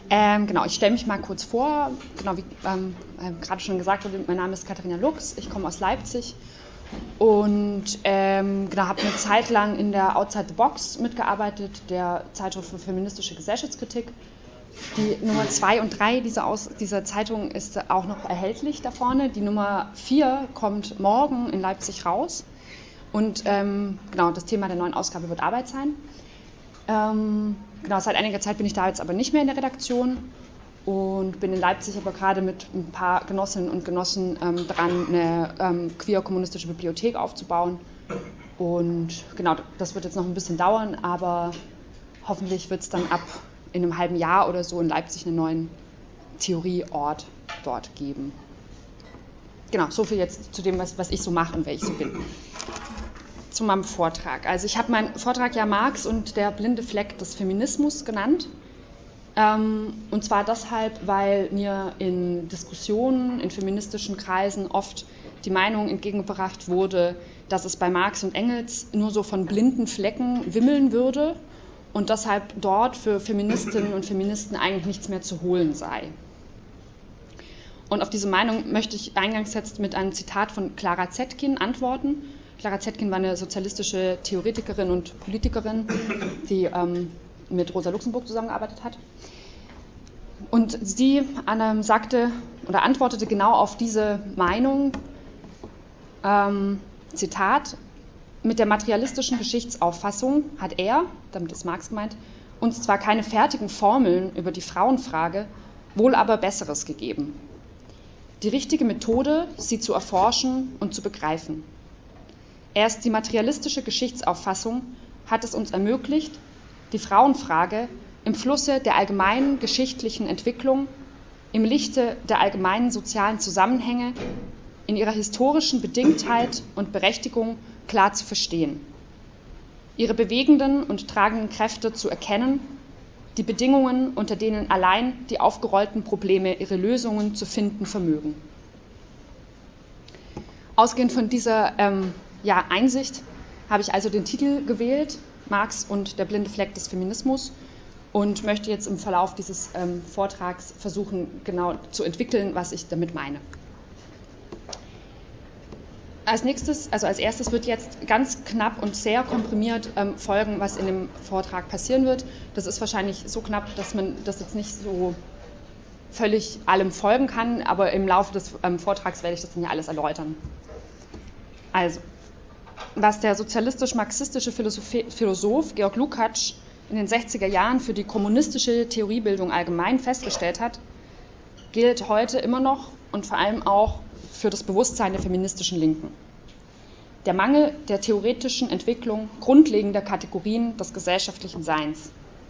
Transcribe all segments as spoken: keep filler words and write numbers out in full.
Ähm, genau, ich stelle mich mal kurz vor. Genau, wie ähm, äh, gerade schon gesagt wurde, mein Name ist Katharina Lux, ich komme aus Leipzig und ähm, genau, habe eine Zeit lang in der Outside the Box mitgearbeitet, der Zeitschrift für feministische Gesellschaftskritik. Die Nummer zwei und drei dieser, Aus, dieser Zeitung ist auch noch erhältlich da vorne. Die Nummer vier kommt morgen in Leipzig raus. Und ähm, genau, das Thema der neuen Ausgabe wird Arbeit sein. Ähm, genau, seit einiger Zeit bin ich da jetzt aber nicht mehr in der Redaktion und bin in Leipzig aber gerade mit ein paar Genossinnen und Genossen ähm, dran, eine ähm, queer-kommunistische Bibliothek aufzubauen. Und genau, das wird jetzt noch ein bisschen dauern, aber hoffentlich wird es dann ab in einem halben Jahr oder so in Leipzig einen neuen Theorieort dort geben. Genau, so viel jetzt zu dem, was, was ich so mache und wer ich so bin. Zu meinem Vortrag. Also ich habe meinen Vortrag ja Marx und der blinde Fleck des Feminismus genannt. Ähm, und zwar deshalb, weil mir in Diskussionen in feministischen Kreisen oft die Meinung entgegengebracht wurde, dass es bei Marx und Engels nur so von blinden Flecken wimmeln würde und deshalb dort für Feministinnen und Feministen eigentlich nichts mehr zu holen sei. Und auf diese Meinung möchte ich eingangs jetzt mit einem Zitat von Clara Zetkin antworten. Clara Zetkin war eine sozialistische Theoretikerin und Politikerin, die ähm, mit Rosa Luxemburg zusammengearbeitet hat. Und sie ähm, sagte oder antwortete genau auf diese Meinung, ähm, Zitat, mit der materialistischen Geschichtsauffassung hat er, damit ist Marx gemeint, uns zwar keine fertigen Formeln über die Frauenfrage, wohl aber Besseres gegeben. Die richtige Methode, sie zu erforschen und zu begreifen. Erst die materialistische Geschichtsauffassung hat es uns ermöglicht, die Frauenfrage im Flusse der allgemeinen geschichtlichen Entwicklung, im Lichte der allgemeinen sozialen Zusammenhänge, in ihrer historischen Bedingtheit und Berechtigung klar zu verstehen, ihre bewegenden und tragenden Kräfte zu erkennen, die Bedingungen, unter denen allein die aufgerollten Probleme ihre Lösungen zu finden vermögen. Ausgehend von dieser ähm, ja, Einsicht habe ich also den Titel gewählt, Marx und der blinde Fleck des Feminismus, und möchte jetzt im Verlauf dieses ähm, Vortrags versuchen, genau zu entwickeln, was ich damit meine. Als nächstes, also als erstes wird jetzt ganz knapp und sehr komprimiert ähm, folgen, was in dem Vortrag passieren wird. Das ist wahrscheinlich so knapp, dass man das jetzt nicht so völlig allem folgen kann, aber im Laufe des ähm, Vortrags werde ich das dann ja alles erläutern. Also, was der sozialistisch-marxistische Philosoph Georg Lukács in den sechziger Jahren für die kommunistische Theoriebildung allgemein festgestellt hat, gilt heute immer noch und vor allem auch für das Bewusstsein der feministischen Linken. Der Mangel der theoretischen Entwicklung grundlegender Kategorien des gesellschaftlichen Seins.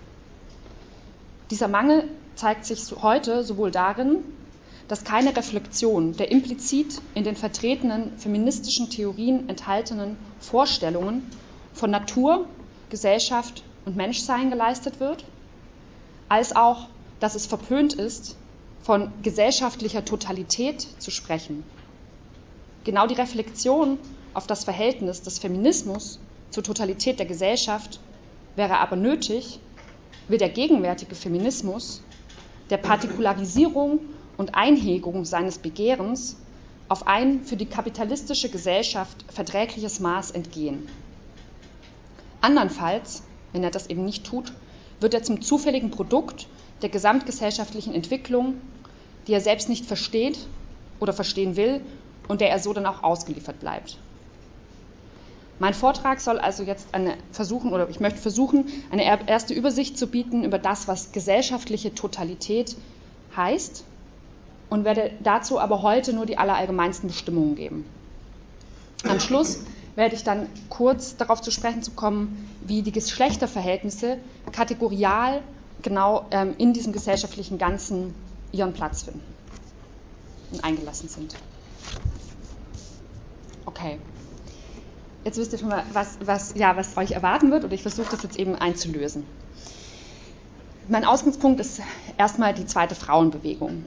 Dieser Mangel zeigt sich heute sowohl darin, dass keine Reflexion der implizit in den vertretenen feministischen Theorien enthaltenen Vorstellungen von Natur, Gesellschaft und Menschsein geleistet wird, als auch, dass es verpönt ist, von gesellschaftlicher Totalität zu sprechen. Genau die Reflexion auf das Verhältnis des Feminismus zur Totalität der Gesellschaft wäre aber nötig, will der gegenwärtige Feminismus der Partikularisierung und Einhegung seines Begehrens auf ein für die kapitalistische Gesellschaft verträgliches Maß entgehen. Andernfalls, wenn er das eben nicht tut, wird er zum zufälligen Produkt der gesamtgesellschaftlichen Entwicklung, die er selbst nicht versteht oder verstehen will und der er so dann auch ausgeliefert bleibt. Mein Vortrag soll also jetzt eine versuchen, oder ich möchte versuchen, eine erste Übersicht zu bieten über das, was gesellschaftliche Totalität heißt, und werde dazu aber heute nur die allerallgemeinsten Bestimmungen geben. Am Schluss werde ich dann kurz darauf zu sprechen zu kommen, wie die Geschlechterverhältnisse kategorial genau ähm, in diesem gesellschaftlichen Ganzen ihren Platz finden und eingelassen sind. Okay. Jetzt wisst ihr schon mal, was, was, ja, was euch erwarten wird, und ich versuche das jetzt eben einzulösen. Mein Ausgangspunkt ist erstmal die zweite Frauenbewegung.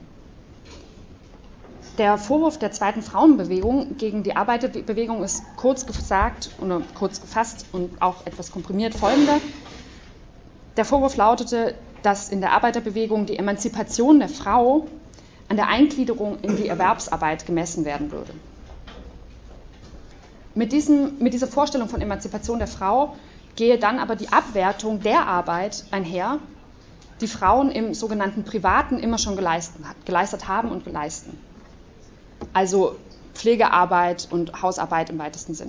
Der Vorwurf der zweiten Frauenbewegung gegen die Arbeiterbewegung ist kurz gesagt oder kurz gefasst und auch etwas komprimiert folgender. Der Vorwurf lautete, dass in der Arbeiterbewegung die Emanzipation der Frau an der Eingliederung in die Erwerbsarbeit gemessen werden würde. Mit, diesem, mit dieser Vorstellung von Emanzipation der Frau gehe dann aber die Abwertung der Arbeit einher, die Frauen im sogenannten Privaten immer schon geleistet, geleistet haben und leisten. Also Pflegearbeit und Hausarbeit im weitesten Sinn.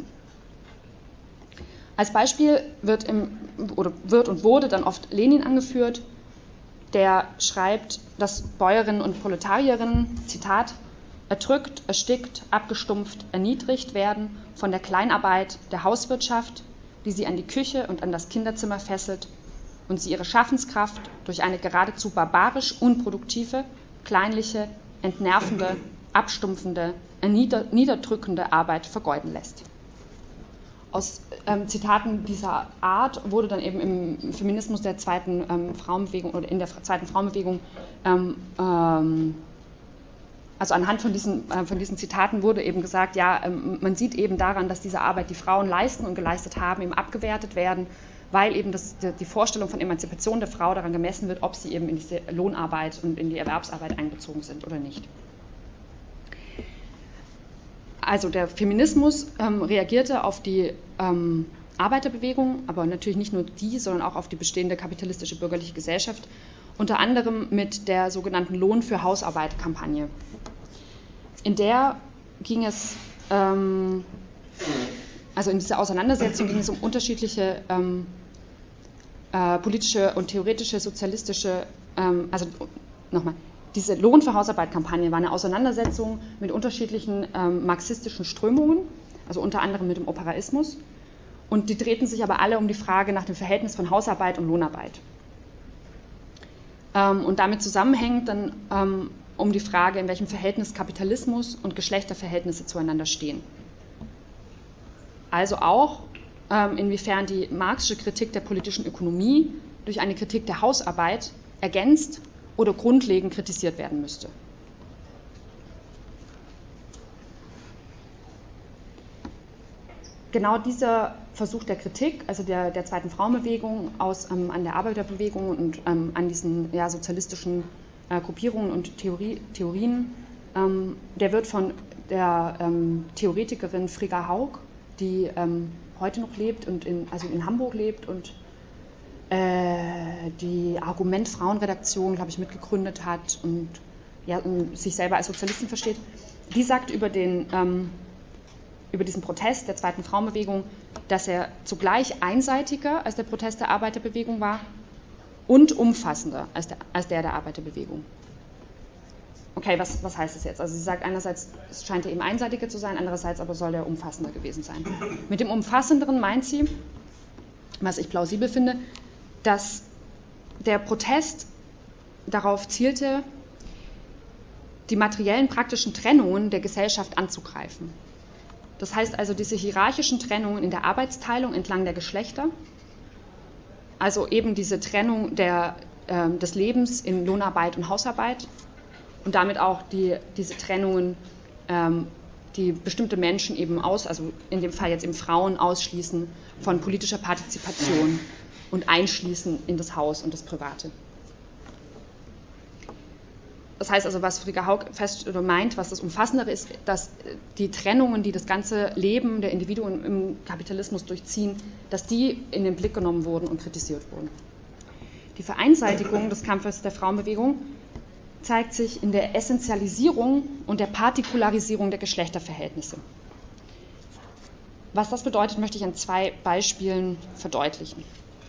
Als Beispiel wird, im, oder wird und wurde dann oft Lenin angeführt, der schreibt, dass Bäuerinnen und Proletarierinnen, Zitat, erdrückt, erstickt, abgestumpft, erniedrigt werden von der Kleinarbeit der Hauswirtschaft, die sie an die Küche und an das Kinderzimmer fesselt und sie ihre Schaffenskraft durch eine geradezu barbarisch unproduktive, kleinliche, entnervende, abstumpfende, niederdrückende Arbeit vergeuden lässt. Aus ähm, Zitaten dieser Art wurde dann eben im Feminismus der zweiten ähm, Frauenbewegung oder in der zweiten Frauenbewegung, ähm, ähm, also anhand von diesen, äh, von diesen Zitaten wurde eben gesagt, ja, ähm, man sieht eben daran, dass diese Arbeit, die Frauen leisten und geleistet haben, eben abgewertet werden, weil eben das, die Vorstellung von Emanzipation der Frau daran gemessen wird, ob sie eben in diese Lohnarbeit und in die Erwerbsarbeit einbezogen sind oder nicht. Also der Feminismus ähm, reagierte auf die ähm, Arbeiterbewegung, aber natürlich nicht nur die, sondern auch auf die bestehende kapitalistische bürgerliche Gesellschaft, unter anderem mit der sogenannten Lohn für Hausarbeit-Kampagne. In der ging es, ähm, also in dieser Auseinandersetzung ging es um unterschiedliche ähm, äh, politische und theoretische, sozialistische, ähm, also nochmal, diese Lohn für Hausarbeit-Kampagne war eine Auseinandersetzung mit unterschiedlichen ähm, marxistischen Strömungen, also unter anderem mit dem Operaismus. Und die drehten sich aber alle um die Frage nach dem Verhältnis von Hausarbeit und Lohnarbeit. Ähm, und damit zusammenhängt dann ähm, um die Frage, in welchem Verhältnis Kapitalismus und Geschlechterverhältnisse zueinander stehen. Also auch, ähm, inwiefern die marxische Kritik der politischen Ökonomie durch eine Kritik der Hausarbeit ergänzt oder grundlegend kritisiert werden müsste. Genau dieser Versuch der Kritik, also der, der zweiten Frauenbewegung aus, ähm, an der Arbeiterbewegung und ähm, an diesen ja, sozialistischen äh, Gruppierungen und Theorie, Theorien, ähm, der wird von der ähm, Theoretikerin Frigga Haug, die ähm, heute noch lebt und in, also in Hamburg lebt und die Argument-Frauenredaktion, glaube ich, mitgegründet hat und, ja, und sich selber als Sozialistin versteht, die sagt über, den, ähm, über diesen Protest der zweiten Frauenbewegung, dass er zugleich einseitiger als der Protest der Arbeiterbewegung war und umfassender als der, als der der Arbeiterbewegung. Okay, was, was heißt das jetzt? Also sie sagt einerseits, es scheint er eben einseitiger zu sein, andererseits aber soll er umfassender gewesen sein. Mit dem Umfassenderen meint sie, was ich plausibel finde, dass der Protest darauf zielte, die materiellen praktischen Trennungen der Gesellschaft anzugreifen. Das heißt also diese hierarchischen Trennungen in der Arbeitsteilung entlang der Geschlechter, also eben diese Trennung der, äh, des Lebens in Lohnarbeit und Hausarbeit und damit auch die, diese Trennungen, ähm, die bestimmte Menschen eben aus, also in dem Fall jetzt eben Frauen ausschließen von politischer Partizipation und einschließen in das Haus und das Private. Das heißt also, was Frigga Haug fest oder meint, was das Umfassendere ist, dass die Trennungen, die das ganze Leben der Individuen im Kapitalismus durchziehen, dass die in den Blick genommen wurden und kritisiert wurden. Die Vereinseitigung des Kampfes der Frauenbewegung zeigt sich in der Essentialisierung und der Partikularisierung der Geschlechterverhältnisse. Was das bedeutet, möchte ich an zwei Beispielen verdeutlichen.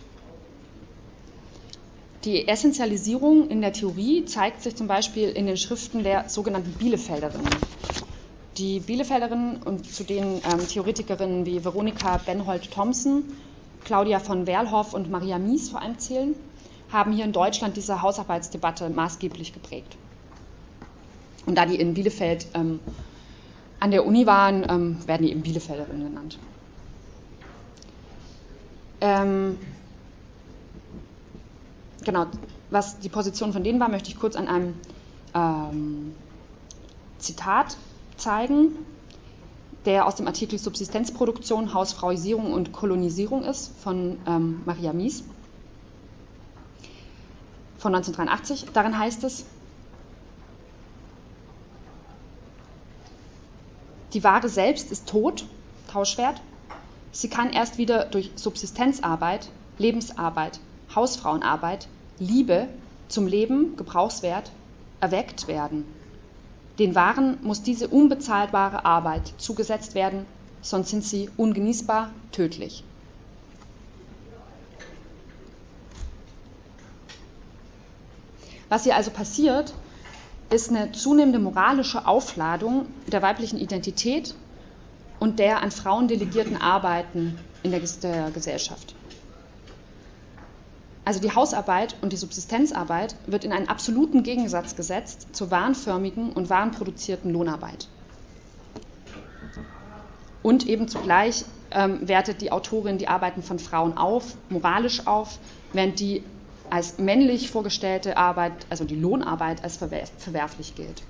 Die Essentialisierung in der Theorie zeigt sich zum Beispiel in den Schriften der sogenannten Bielefelderinnen. Die Bielefelderinnen, und zu denen ähm, Theoretikerinnen wie Veronika Benhold-Thompson, Claudia von Werlhoff und Maria Mies vor allem zählen, haben hier in Deutschland diese Hausarbeitsdebatte maßgeblich geprägt. Und da die in Bielefeld ähm, an der Uni waren, ähm, werden die eben Bielefelderinnen genannt. Ähm, Genau, was die Position von denen war, möchte ich kurz an einem ähm, Zitat zeigen, der aus dem Artikel Subsistenzproduktion, Hausfrauisierung und Kolonisierung ist, von ähm, Maria Mies. von neunzehnhundertdreiundachtzig. Darin heißt es: Die Ware selbst ist tot, Tauschwert. Sie kann erst wieder durch Subsistenzarbeit, Lebensarbeit, Hausfrauenarbeit, Liebe zum Leben, Gebrauchswert, erweckt werden. Den Waren muss diese unbezahlbare Arbeit zugesetzt werden, sonst sind sie ungenießbar, tödlich. Was hier also passiert, ist eine zunehmende moralische Aufladung der weiblichen Identität und der an Frauen delegierten Arbeiten in der, der Gesellschaft. Also die Hausarbeit und die Subsistenzarbeit wird in einen absoluten Gegensatz gesetzt zur warenförmigen und warenproduzierten Lohnarbeit. Und eben zugleich ähm, wertet die Autorin die Arbeiten von Frauen auf, moralisch auf, während die als männlich vorgestellte Arbeit, also die Lohnarbeit, als verwerflich gilt.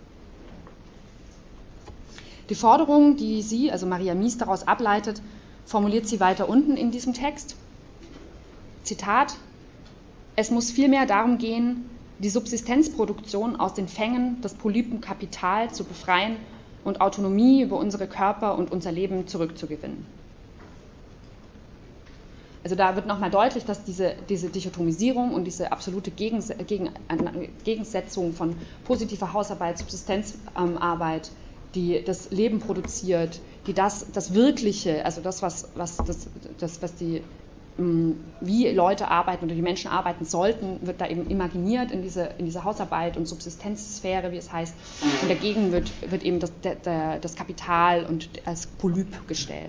Die Forderung, die sie, also Maria Mies, daraus ableitet, formuliert sie weiter unten in diesem Text. Zitat: Es muss vielmehr darum gehen, die Subsistenzproduktion aus den Fängen des polypen Kapital zu befreien und Autonomie über unsere Körper und unser Leben zurückzugewinnen. Also da wird nochmal deutlich, dass diese, diese Dichotomisierung und diese absolute Gegens Gegen Gegensetzung von positiver Hausarbeit, Subsistenzarbeit, die das Leben produziert, die das, das Wirkliche, also das, was, was, das, das, was die, wie Leute arbeiten oder die Menschen arbeiten sollten, wird da eben imaginiert in diese, in diese Hausarbeit und Subsistenzsphäre, wie es heißt. Und dagegen wird, wird eben das, der, das Kapital und als Polyp gestellt.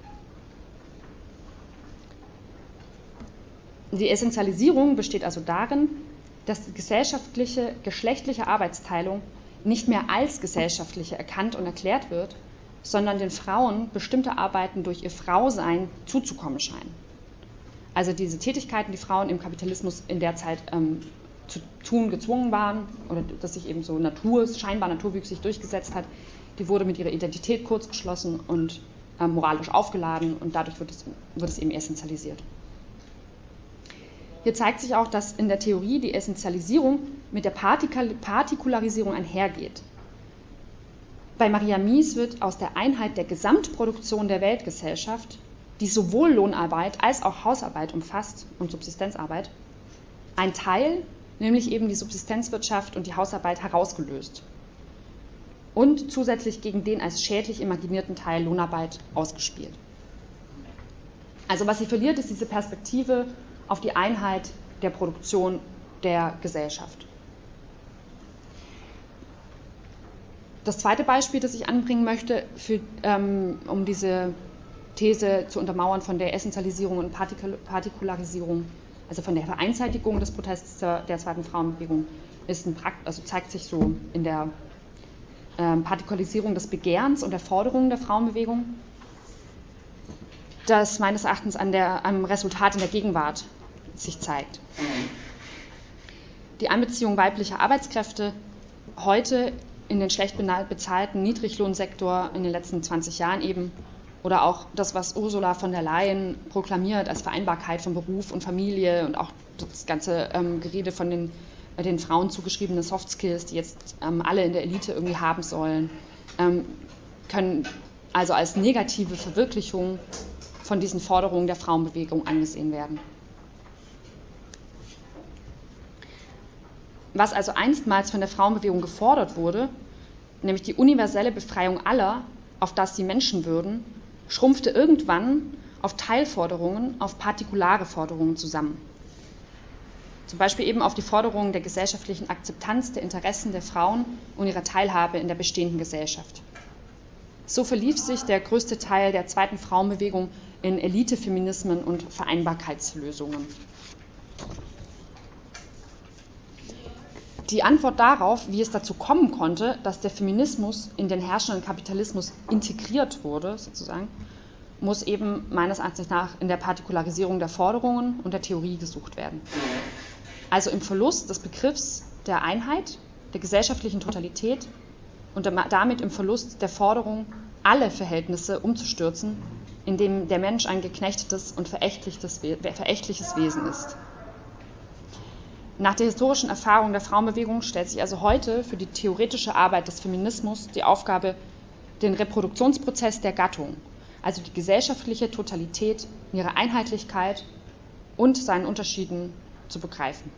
Die Essentialisierung besteht also darin, dass die gesellschaftliche, geschlechtliche Arbeitsteilung nicht mehr als gesellschaftliche erkannt und erklärt wird, sondern den Frauen bestimmte Arbeiten durch ihr Frausein zuzukommen scheinen. Also diese Tätigkeiten, die Frauen im Kapitalismus in der Zeit ähm, zu tun gezwungen waren, oder dass sich eben so Natur, scheinbar naturwüchsig durchgesetzt hat, die wurde mit ihrer Identität kurzgeschlossen und äh, moralisch aufgeladen, und dadurch wird es, wird es eben essentialisiert. Hier zeigt sich auch, dass in der Theorie die Essentialisierung mit der Partikularisierung einhergeht. Bei Maria Mies wird aus der Einheit der Gesamtproduktion der Weltgesellschaft, die sowohl Lohnarbeit als auch Hausarbeit umfasst und Subsistenzarbeit, ein Teil, nämlich eben die Subsistenzwirtschaft und die Hausarbeit, herausgelöst und zusätzlich gegen den als schädlich imaginierten Teil Lohnarbeit ausgespielt. Also was sie verliert, ist diese Perspektive auf die Einheit der Produktion der Gesellschaft. Das zweite Beispiel, das ich anbringen möchte, für, ähm, um diese These zu untermauern von der Essentialisierung und Partikularisierung, also von der Vereinseitigung des Protests der, der zweiten Frauenbewegung, ist ein Prakt, also zeigt sich so in der ähm, Partikularisierung des Begehrens und der Forderungen der Frauenbewegung, das meines Erachtens an der, am Resultat in der Gegenwart sich zeigt. Die Einbeziehung weiblicher Arbeitskräfte heute in den schlecht bezahlten Niedriglohnsektor in den letzten zwanzig Jahren eben, oder auch das, was Ursula von der Leyen proklamiert als Vereinbarkeit von Beruf und Familie, und auch das ganze ähm, Gerede von den, äh, den Frauen zugeschriebenen Soft Skills, die jetzt ähm, alle in der Elite irgendwie haben sollen, ähm, können also als negative Verwirklichung von diesen Forderungen der Frauenbewegung angesehen werden. Was also einstmals von der Frauenbewegung gefordert wurde, nämlich die universelle Befreiung aller, auf das sie Menschen würden, schrumpfte irgendwann auf Teilforderungen, auf partikulare Forderungen zusammen. Zum Beispiel eben auf die Forderungen der gesellschaftlichen Akzeptanz der Interessen der Frauen und ihrer Teilhabe in der bestehenden Gesellschaft. So verlief sich der größte Teil der zweiten Frauenbewegung in Elitefeminismen und Vereinbarkeitslösungen. Die Antwort darauf, wie es dazu kommen konnte, dass der Feminismus in den herrschenden Kapitalismus integriert wurde, sozusagen, muss eben meines Erachtens nach in der Partikularisierung der Forderungen und der Theorie gesucht werden. Also im Verlust des Begriffs der Einheit, der gesellschaftlichen Totalität und damit im Verlust der Forderung, alle Verhältnisse umzustürzen, in dem der Mensch ein geknechtetes und verächtliches Wesen ist. Nach der historischen Erfahrung der Frauenbewegung stellt sich also heute für die theoretische Arbeit des Feminismus die Aufgabe, den Reproduktionsprozess der Gattung, also die gesellschaftliche Totalität in ihrer Einheitlichkeit und seinen Unterschieden zu begreifen.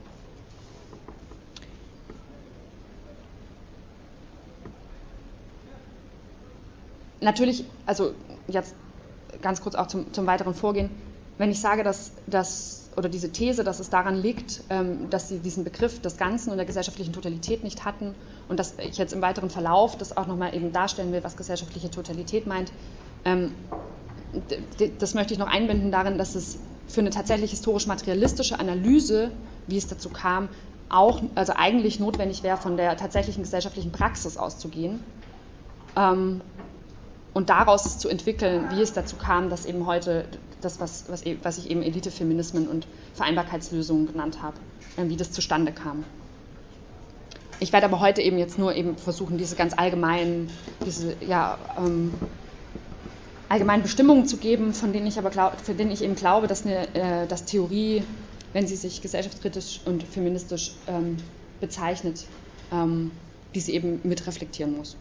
Natürlich, also jetzt ganz kurz auch zum, zum weiteren Vorgehen, wenn ich sage, dass, dass oder diese These, dass es daran liegt, ähm, dass sie diesen Begriff des Ganzen und der gesellschaftlichen Totalität nicht hatten und dass ich jetzt im weiteren Verlauf das auch nochmal eben darstellen will, was gesellschaftliche Totalität meint, ähm, das möchte ich noch einbinden darin, dass es für eine tatsächlich historisch-materialistische Analyse, wie es dazu kam, auch, also eigentlich notwendig wäre, von der tatsächlichen gesellschaftlichen Praxis auszugehen ähm, und daraus es zu entwickeln, wie es dazu kam, dass eben heute das, was, was, was ich eben Elitefeminismen und Vereinbarkeitslösungen genannt habe, äh, wie das zustande kam. Ich werde aber heute eben jetzt nur eben versuchen, diese ganz allgemeinen, diese ja, ähm, allgemeinen Bestimmungen zu geben, von denen ich aber glaub, für denen ich eben glaube, dass, eine, äh, dass Theorie, wenn sie sich gesellschaftskritisch und feministisch ähm, bezeichnet, ähm, diese eben mit reflektieren muss.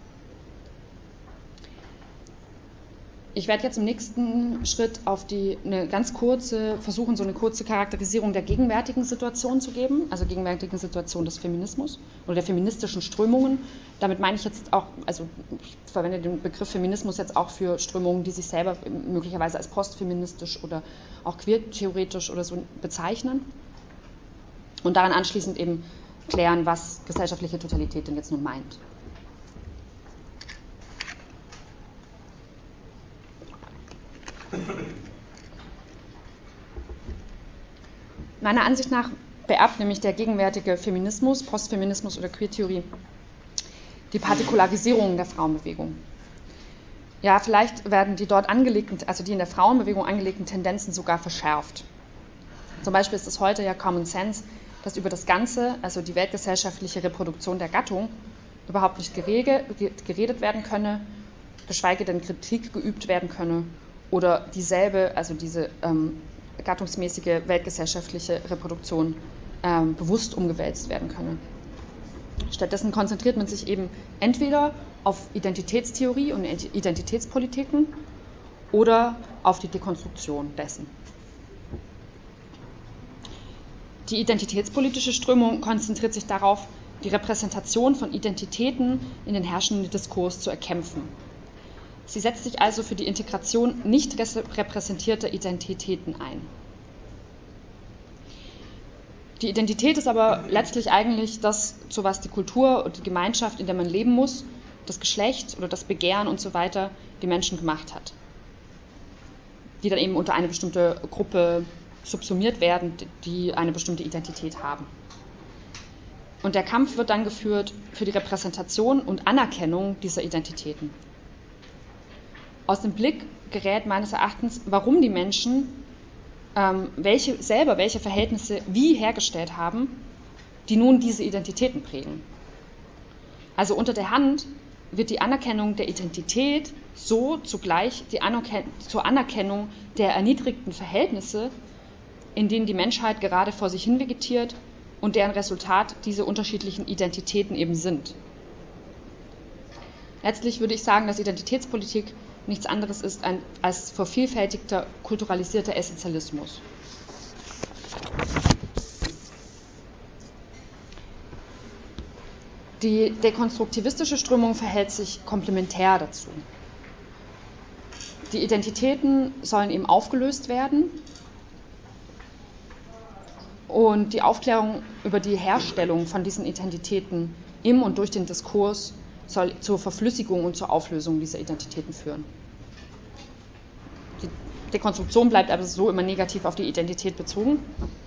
Ich werde jetzt im nächsten Schritt auf die, eine ganz kurze, versuchen, so eine kurze Charakterisierung der gegenwärtigen Situation zu geben, also gegenwärtigen Situation des Feminismus oder der feministischen Strömungen. Damit meine ich jetzt auch, also ich verwende den Begriff Feminismus jetzt auch für Strömungen, die sich selber möglicherweise als postfeministisch oder auch queertheoretisch oder so bezeichnen. Und daran anschließend eben klären, was gesellschaftliche Totalität denn jetzt nun meint. Meiner Ansicht nach beerbt nämlich der gegenwärtige Feminismus, Postfeminismus oder Queertheorie die Partikularisierung der Frauenbewegung. Ja, vielleicht werden die dort angelegten, also die in der Frauenbewegung angelegten Tendenzen sogar verschärft. Zum Beispiel ist es heute ja Common Sense, dass über das Ganze, also die weltgesellschaftliche Reproduktion der Gattung, überhaupt nicht gerege, geredet werden könne, geschweige denn Kritik geübt werden könne oder dieselbe, also diese ähm, gattungsmäßige weltgesellschaftliche Reproduktion ähm, bewusst umgewälzt werden könne. Stattdessen konzentriert man sich eben entweder auf Identitätstheorie und Identitätspolitiken oder auf die Dekonstruktion dessen. Die identitätspolitische Strömung konzentriert sich darauf, die Repräsentation von Identitäten in den herrschenden Diskurs zu erkämpfen. Sie setzt sich also für die Integration nicht repräsentierter Identitäten ein. Die Identität ist aber letztlich eigentlich das, zu was die Kultur und die Gemeinschaft, in der man leben muss, das Geschlecht oder das Begehren und so weiter, die Menschen gemacht hat, die dann eben unter eine bestimmte Gruppe subsumiert werden, die eine bestimmte Identität haben. Und der Kampf wird dann geführt für die Repräsentation und Anerkennung dieser Identitäten. Aus dem Blick gerät meines Erachtens, warum die Menschen ähm, welche, selber welche Verhältnisse wie hergestellt haben, die nun diese Identitäten prägen. Also unter der Hand wird die Anerkennung der Identität so zugleich die Anerken- zur Anerkennung der erniedrigten Verhältnisse, in denen die Menschheit gerade vor sich hin vegetiert und deren Resultat diese unterschiedlichen Identitäten eben sind. Letztlich würde ich sagen, dass Identitätspolitik nichts anderes ist als vervielfältigter, kulturalisierter Essentialismus. Die dekonstruktivistische Strömung verhält sich komplementär dazu. Die Identitäten sollen eben aufgelöst werden und die Aufklärung über die Herstellung von diesen Identitäten im und durch den Diskurs soll zur Verflüssigung und zur Auflösung dieser Identitäten führen. Die Dekonstruktion bleibt aber so immer negativ auf die Identität bezogen.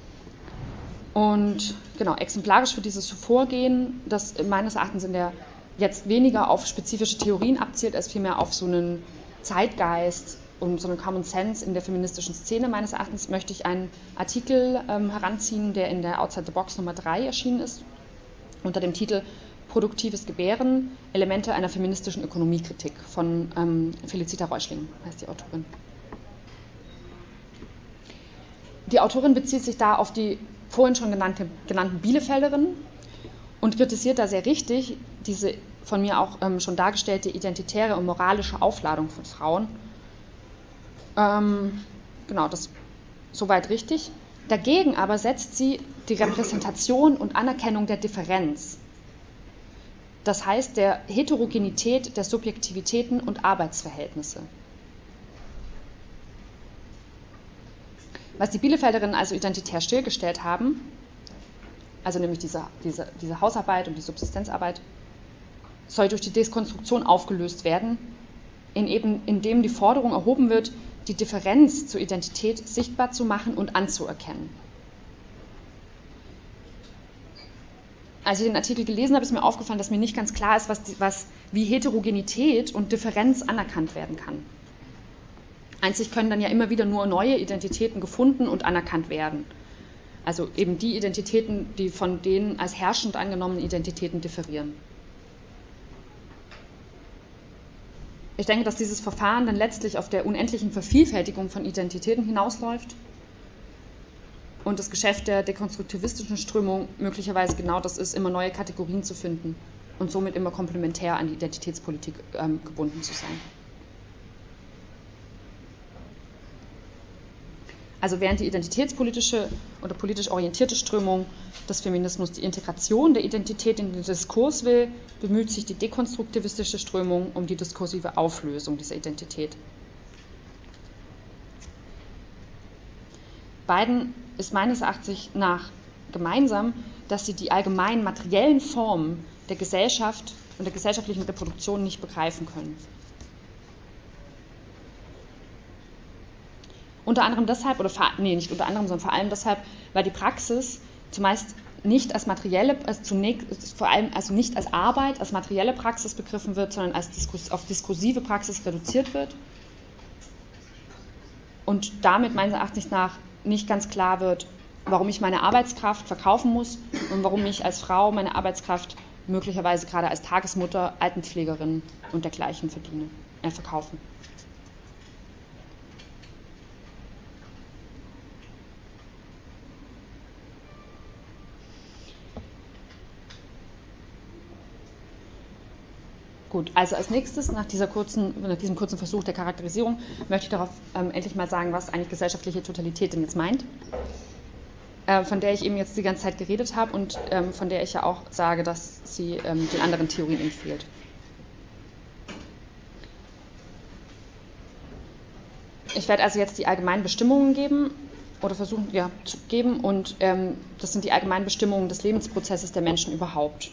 Und genau, exemplarisch für dieses Vorgehen, das meines Erachtens in der jetzt weniger auf spezifische Theorien abzielt, als vielmehr auf so einen Zeitgeist und so einen Common Sense in der feministischen Szene, meines Erachtens, möchte ich einen Artikel ähm, heranziehen, der in der Outside the Box Nummer drei erschienen ist, unter dem Titel Produktives Gebären, Elemente einer feministischen Ökonomiekritik von ähm, Felicita Reuschling, heißt die Autorin. Die Autorin bezieht sich da auf die vorhin schon genannte, genannten Bielefelderin und kritisiert da sehr richtig diese von mir auch ähm, schon dargestellte identitäre und moralische Aufladung von Frauen. Ähm, genau, das soweit richtig. Dagegen aber setzt sie die Repräsentation und Anerkennung der Differenz. Das heißt, der Heterogenität der Subjektivitäten und Arbeitsverhältnisse. Was die Bielefelderinnen also identitär stillgestellt haben, also nämlich diese, diese, diese Hausarbeit und die Subsistenzarbeit, soll durch die Dekonstruktion aufgelöst werden, in eben, indem die Forderung erhoben wird, die Differenz zur Identität sichtbar zu machen und anzuerkennen. Als ich den Artikel gelesen habe, ist mir aufgefallen, dass mir nicht ganz klar ist, was, was, wie Heterogenität und Differenz anerkannt werden kann. Einzig können dann ja immer wieder nur neue Identitäten gefunden und anerkannt werden. Also eben die Identitäten, die von den als herrschend angenommenen Identitäten differieren. Ich denke, dass dieses Verfahren dann letztlich auf der unendlichen Vervielfältigung von Identitäten hinausläuft und das Geschäft der dekonstruktivistischen Strömung möglicherweise genau das ist, immer neue Kategorien zu finden und somit immer komplementär an die Identitätspolitik ähm, gebunden zu sein. Also während die identitätspolitische oder politisch orientierte Strömung des Feminismus die Integration der Identität in den Diskurs will, bemüht sich die dekonstruktivistische Strömung um die diskursive Auflösung dieser Identität. Beiden ist meines Erachtens nach gemeinsam, dass sie die allgemeinen materiellen Formen der Gesellschaft und der gesellschaftlichen Reproduktion nicht begreifen können. Unter anderem deshalb, oder nee, nicht unter anderem, sondern vor allem deshalb, weil die Praxis zumeist nicht als materielle, also zunächst vor allem also nicht als Arbeit, als materielle Praxis begriffen wird, sondern als Diskus, auf diskursive Praxis reduziert wird und damit meines Erachtens nach nicht ganz klar wird, warum ich meine Arbeitskraft verkaufen muss und warum ich als Frau meine Arbeitskraft möglicherweise gerade als Tagesmutter, Altenpflegerin und dergleichen verdiene, äh, verkaufen. Gut, also als nächstes, nach, dieser kurzen, nach diesem kurzen Versuch der Charakterisierung, möchte ich darauf ähm, endlich mal sagen, was eigentlich gesellschaftliche Totalität denn jetzt meint, äh, von der ich eben jetzt die ganze Zeit geredet habe und ähm, von der ich ja auch sage, dass sie ähm, den anderen Theorien empfiehlt. Ich werde also jetzt die allgemeinen Bestimmungen geben oder versuchen ja, zu geben und ähm, das sind die allgemeinen Bestimmungen des Lebensprozesses der Menschen überhaupt.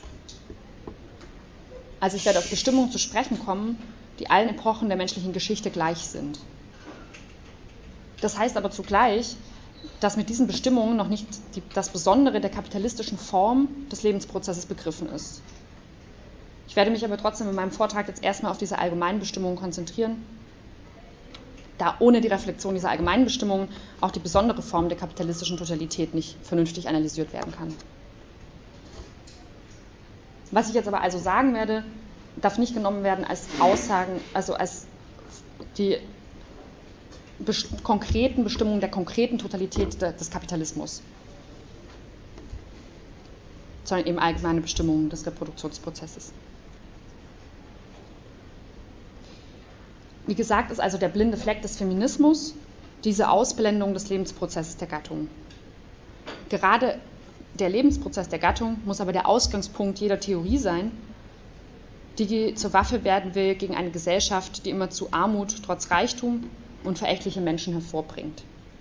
Also ich werde auf Bestimmungen zu sprechen kommen, die allen Epochen der menschlichen Geschichte gleich sind. Das heißt aber zugleich, dass mit diesen Bestimmungen noch nicht die, das Besondere der kapitalistischen Form des Lebensprozesses begriffen ist. Ich werde mich aber trotzdem in meinem Vortrag jetzt erstmal auf diese allgemeinen Bestimmungen konzentrieren, da ohne die Reflexion dieser allgemeinen Bestimmungen auch die besondere Form der kapitalistischen Totalität nicht vernünftig analysiert werden kann. Was ich jetzt aber also sagen werde, darf nicht genommen werden als Aussagen, also als die best- konkreten Bestimmungen der konkreten Totalität de- des Kapitalismus, sondern eben allgemeine Bestimmungen des Reproduktionsprozesses. Wie gesagt, ist also der blinde Fleck des Feminismus diese Ausblendung des Lebensprozesses der Gattung. Gerade der Lebensprozess der Gattung muss aber der Ausgangspunkt jeder Theorie sein, die zur Waffe werden will gegen eine Gesellschaft, die immer zu Armut trotz Reichtum und verächtliche Menschen hervorbringt.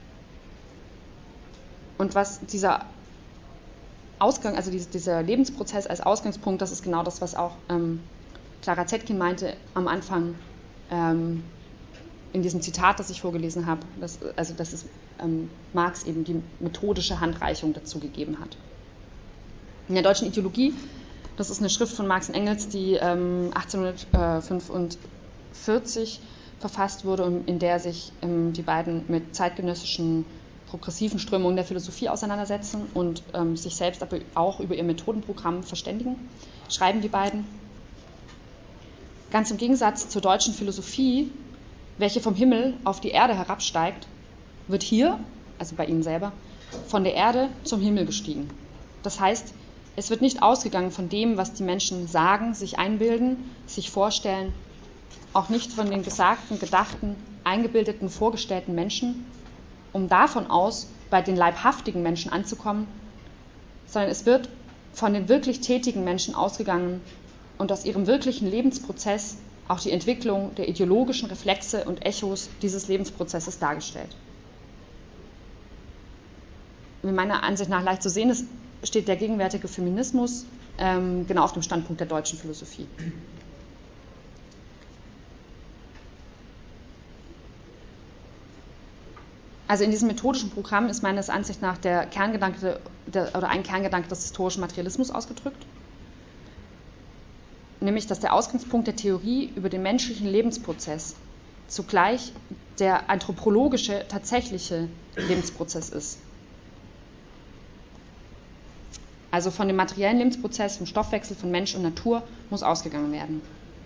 Und was dieser Ausgang, also dieser Lebensprozess als Ausgangspunkt, das ist genau das, was auch ähm, Clara Zetkin meinte am Anfang ähm, in diesem Zitat, das ich vorgelesen habe, dass, also dass es ähm, Marx eben die methodische Handreichung dazu gegeben hat. In der deutschen Ideologie, das ist eine Schrift von Marx und Engels, die ähm, achtzehnhundertfünfundvierzig verfasst wurde und in der sich ähm, die beiden mit zeitgenössischen progressiven Strömungen der Philosophie auseinandersetzen und ähm, sich selbst aber auch über ihr Methodenprogramm verständigen, schreiben die beiden. Ganz im Gegensatz zur deutschen Philosophie, welche vom Himmel auf die Erde herabsteigt, wird hier, also bei ihnen selber, von der Erde zum Himmel gestiegen. Das heißt, es wird nicht ausgegangen von dem, was die Menschen sagen, sich einbilden, sich vorstellen, auch nicht von den gesagten, gedachten, eingebildeten, vorgestellten Menschen, um davon aus bei den leibhaftigen Menschen anzukommen, sondern es wird von den wirklich tätigen Menschen ausgegangen und aus ihrem wirklichen Lebensprozess auch die Entwicklung der ideologischen Reflexe und Echos dieses Lebensprozesses dargestellt. Wie meiner Ansicht nach leicht zu sehen ist, steht der gegenwärtige Feminismus ähm, genau auf dem Standpunkt der deutschen Philosophie. Also in diesem methodischen Programm ist meines Ansichts nach der Kerngedanke der, oder ein Kerngedanke des historischen Materialismus ausgedrückt, nämlich dass der Ausgangspunkt der Theorie über den menschlichen Lebensprozess zugleich der anthropologische, tatsächliche Lebensprozess ist. Also von dem materiellen Lebensprozess, vom Stoffwechsel von Mensch und Natur muss ausgegangen werden.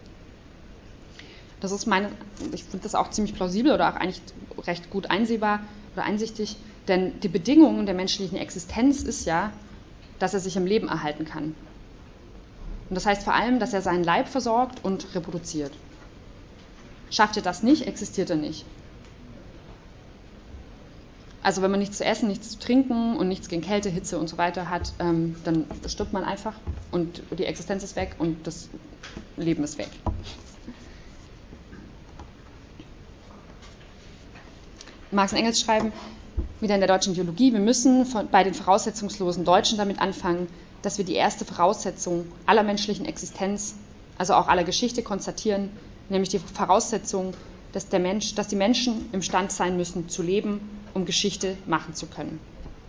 Das ist meine, ich finde das auch ziemlich plausibel oder auch eigentlich recht gut einsehbar oder einsichtig, denn die Bedingung der menschlichen Existenz ist ja, dass er sich im Leben erhalten kann. Und das heißt vor allem, dass er seinen Leib versorgt und reproduziert. Schafft er das nicht, existiert er nicht. Also wenn man nichts zu essen, nichts zu trinken und nichts gegen Kälte, Hitze und so weiter hat, ähm, dann stirbt man einfach und die Existenz ist weg und das Leben ist weg. Marx und Engels schreiben wieder in der deutschen Ideologie, wir müssen von, bei den voraussetzungslosen Deutschen damit anfangen, dass wir die erste Voraussetzung aller menschlichen Existenz, also auch aller Geschichte konstatieren, nämlich die Voraussetzung, dass, der Mensch, dass die Menschen imstand sein müssen zu leben, um Geschichte machen zu können.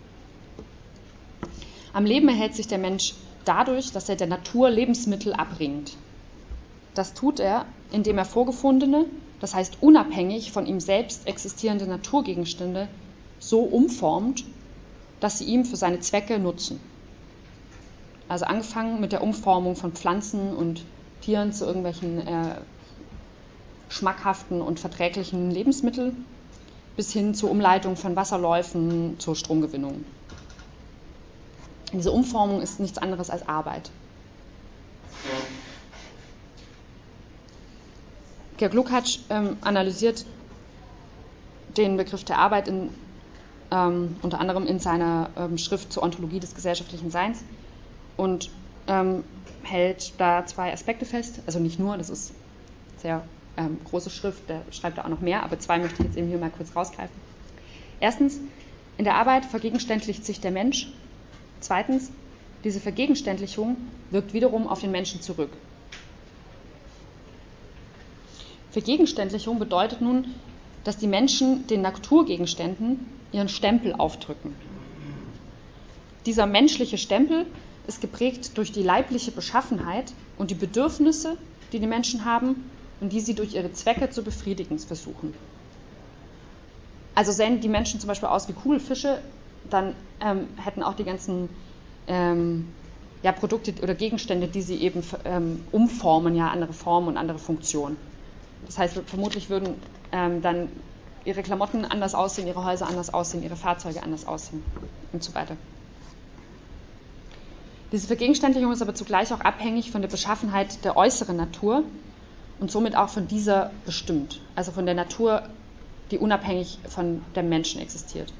Am Leben erhält sich der Mensch dadurch, dass er der Natur Lebensmittel abringt. Das tut er, indem er vorgefundene, das heißt unabhängig von ihm selbst existierende Naturgegenstände so umformt, dass sie ihm für seine Zwecke nutzen. Also angefangen mit der Umformung von Pflanzen und Tieren zu irgendwelchen äh, schmackhaften und verträglichen Lebensmitteln bis hin zur Umleitung von Wasserläufen zur Stromgewinnung. Diese Umformung ist nichts anderes als Arbeit. Georg Lukács ähm, analysiert den Begriff der Arbeit in, ähm, unter anderem in seiner ähm, Schrift zur Ontologie des gesellschaftlichen Seins und ähm, hält da zwei Aspekte fest, also nicht nur, das ist sehr ähm, große Schrift, der schreibt da auch noch mehr, aber zwei möchte ich jetzt eben hier mal kurz rausgreifen. Erstens, in der Arbeit vergegenständlicht sich der Mensch. Zweitens, diese Vergegenständlichung wirkt wiederum auf den Menschen zurück. Vergegenständlichung bedeutet nun, dass die Menschen den Naturgegenständen ihren Stempel aufdrücken. Dieser menschliche Stempel ist geprägt durch die leibliche Beschaffenheit und die Bedürfnisse, die die Menschen haben und die sie durch ihre Zwecke zu befriedigen versuchen. Also sehen die Menschen zum Beispiel aus wie Kugelfische, dann ähm, hätten auch die ganzen ähm, ja, Produkte oder Gegenstände, die sie eben ähm, umformen, ja andere Formen und andere Funktionen. Das heißt, vermutlich würden ähm, dann ihre Klamotten anders aussehen, ihre Häuser anders aussehen, ihre Fahrzeuge anders aussehen und so weiter. Diese Vergegenständlichung ist aber zugleich auch abhängig von der Beschaffenheit der äußeren Natur und somit auch von dieser bestimmt, also von der Natur, die unabhängig von dem Menschen existiert.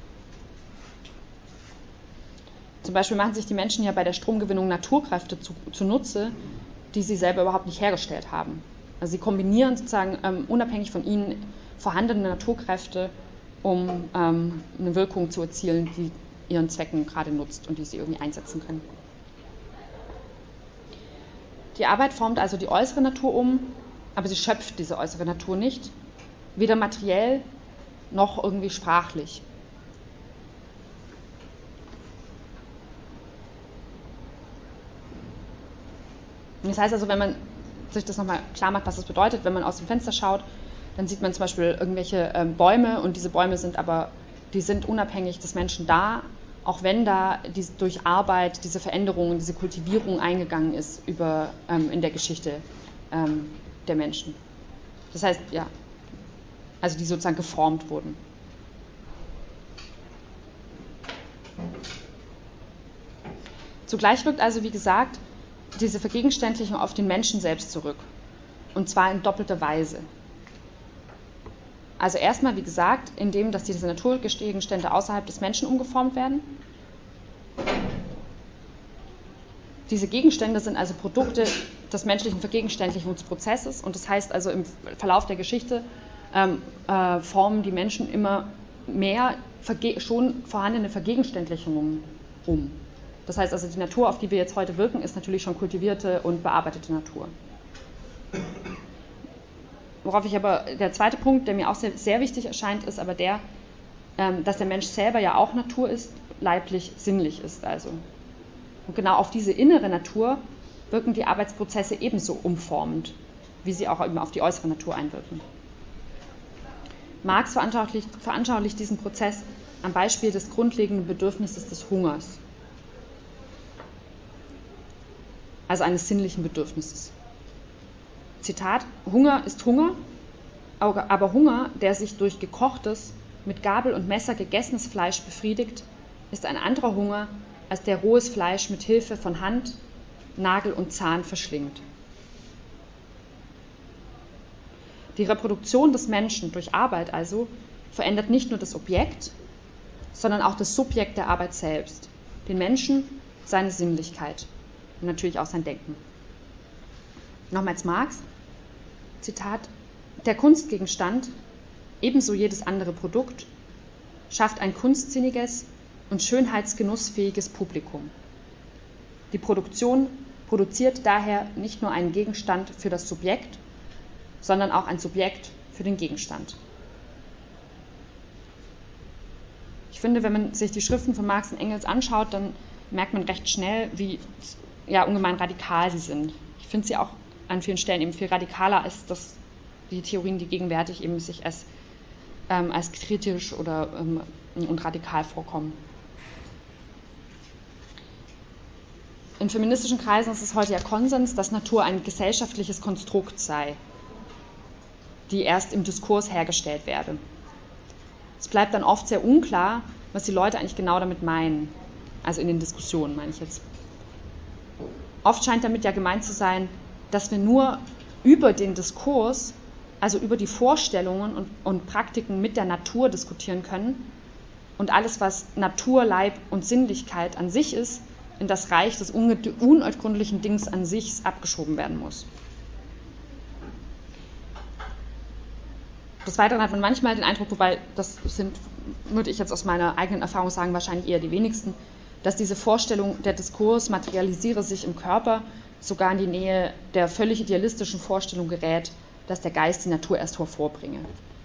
Zum Beispiel machen sich die Menschen ja bei der Stromgewinnung Naturkräfte zu, zunutze, die sie selber überhaupt nicht hergestellt haben. Also sie kombinieren sozusagen ähm, unabhängig von ihnen vorhandene Naturkräfte, um ähm, eine Wirkung zu erzielen, die ihren Zwecken gerade nutzt und die sie irgendwie einsetzen können. Die Arbeit formt also die äußere Natur um, aber sie schöpft diese äußere Natur nicht, weder materiell noch irgendwie sprachlich. Das heißt also, wenn man sich das nochmal klar macht, was das bedeutet, wenn man aus dem Fenster schaut, dann sieht man zum Beispiel irgendwelche ähm, Bäume und diese Bäume sind aber, die sind unabhängig des Menschen da, auch wenn da die, durch Arbeit diese Veränderung, diese Kultivierung eingegangen ist über, ähm, in der Geschichte ähm, der Menschen. Das heißt, ja, also die sozusagen geformt wurden. Zugleich wirkt also, wie gesagt, diese Vergegenständlichung auf den Menschen selbst zurück. Und zwar in doppelter Weise. Also erstmal, wie gesagt, indem, dass diese Naturgegenstände außerhalb des Menschen umgeformt werden. Diese Gegenstände sind also Produkte des menschlichen Vergegenständlichungsprozesses und das heißt also im Verlauf der Geschichte ähm, äh, formen die Menschen immer mehr verge- schon vorhandene Vergegenständlichungen um. Das heißt also, die Natur, auf die wir jetzt heute wirken, ist natürlich schon kultivierte und bearbeitete Natur. Worauf ich aber, der zweite Punkt, der mir auch sehr, sehr wichtig erscheint, ist aber der, ähm, dass der Mensch selber ja auch Natur ist, leiblich, sinnlich ist also. Und genau auf diese innere Natur wirken die Arbeitsprozesse ebenso umformend, wie sie auch eben auf die äußere Natur einwirken. Marx veranschaulicht, veranschaulicht diesen Prozess am Beispiel des grundlegenden Bedürfnisses des Hungers, also eines sinnlichen Bedürfnisses. Zitat: Hunger ist Hunger, aber Hunger, der sich durch gekochtes, mit Gabel und Messer gegessenes Fleisch befriedigt, ist ein anderer Hunger, als der rohes Fleisch mit Hilfe von Hand, Nagel und Zahn verschlingt. Die Reproduktion des Menschen durch Arbeit also verändert nicht nur das Objekt, sondern auch das Subjekt der Arbeit selbst, den Menschen, seine Sinnlichkeit und natürlich auch sein Denken. Nochmals Marx, Zitat: Der Kunstgegenstand, ebenso jedes andere Produkt, schafft ein kunstsinniges und schönheitsgenussfähiges Publikum. Die Produktion produziert daher nicht nur einen Gegenstand für das Subjekt, sondern auch ein Subjekt für den Gegenstand. Ich finde, wenn man sich die Schriften von Marx und Engels anschaut, dann merkt man recht schnell, wie ja, ungemein radikal sie sind. Ich finde sie auch an vielen Stellen eben viel radikaler als das, die Theorien, die gegenwärtig eben sich als, ähm, als kritisch oder ähm, und radikal vorkommen. In feministischen Kreisen ist es heute ja Konsens, dass Natur ein gesellschaftliches Konstrukt sei, die erst im Diskurs hergestellt werde. Es bleibt dann oft sehr unklar, was die Leute eigentlich genau damit meinen. Also in den Diskussionen meine ich jetzt. Oft scheint damit ja gemeint zu sein, dass wir nur über den Diskurs, also über die Vorstellungen und, und Praktiken mit der Natur diskutieren können und alles, was Natur, Leib und Sinnlichkeit an sich ist, in das Reich des unergründlichen Dings an sich abgeschoben werden muss. Des Weiteren hat man manchmal den Eindruck, wobei das sind, würde ich jetzt aus meiner eigenen Erfahrung sagen, wahrscheinlich eher die wenigsten, dass diese Vorstellung, der Diskurs materialisiere sich im Körper, sogar in die Nähe der völlig idealistischen Vorstellung gerät, dass der Geist die Natur erst hervorbringe.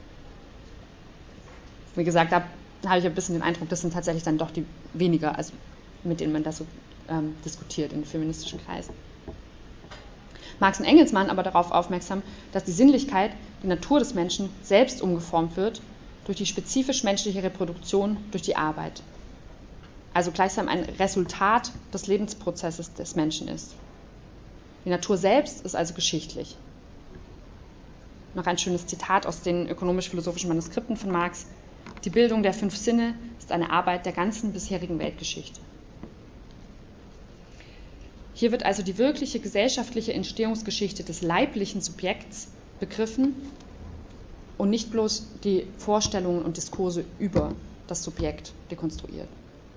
Wie gesagt, da habe ich ein bisschen den Eindruck, das sind tatsächlich dann doch die weniger, also mit denen man das so ähm, diskutiert in feministischen Kreisen. Marx und Engels machen aber darauf aufmerksam, dass die Sinnlichkeit, die Natur des Menschen, selbst umgeformt wird durch die spezifisch menschliche Reproduktion, durch die Arbeit. Also gleichsam ein Resultat des Lebensprozesses des Menschen ist. Die Natur selbst ist also geschichtlich. Noch ein schönes Zitat aus den ökonomisch-philosophischen Manuskripten von Marx: Die Bildung der fünf Sinne ist eine Arbeit der ganzen bisherigen Weltgeschichte. Hier wird also die wirkliche gesellschaftliche Entstehungsgeschichte des leiblichen Subjekts begriffen und nicht bloß die Vorstellungen und Diskurse über das Subjekt dekonstruiert.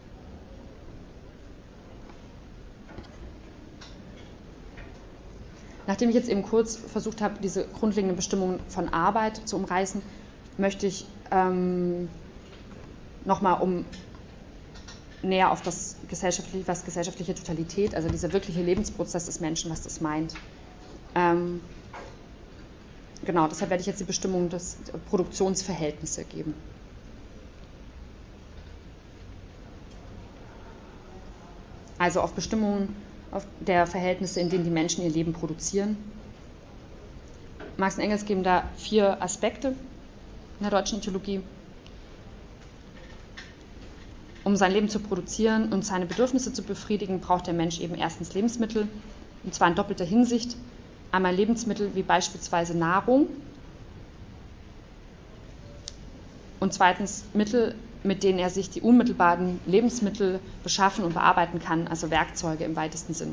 Nachdem ich jetzt eben kurz versucht habe, diese grundlegenden Bestimmungen von Arbeit zu umreißen, möchte ich ähm, nochmal um näher auf das gesellschaftliche, was gesellschaftliche Totalität, also dieser wirkliche Lebensprozess des Menschen, was das meint. Ähm, genau, deshalb werde ich jetzt die Bestimmung des Produktionsverhältnisses geben. Also auf Bestimmungen auf der Verhältnisse, in denen die Menschen ihr Leben produzieren. Marx und Engels geben da vier Aspekte in der deutschen Ideologie. Um sein Leben zu produzieren und seine Bedürfnisse zu befriedigen, braucht der Mensch eben erstens Lebensmittel, und zwar in doppelter Hinsicht. Einmal Lebensmittel wie beispielsweise Nahrung und zweitens Mittel, mit denen er sich die unmittelbaren Lebensmittel beschaffen und bearbeiten kann, also Werkzeuge im weitesten Sinn.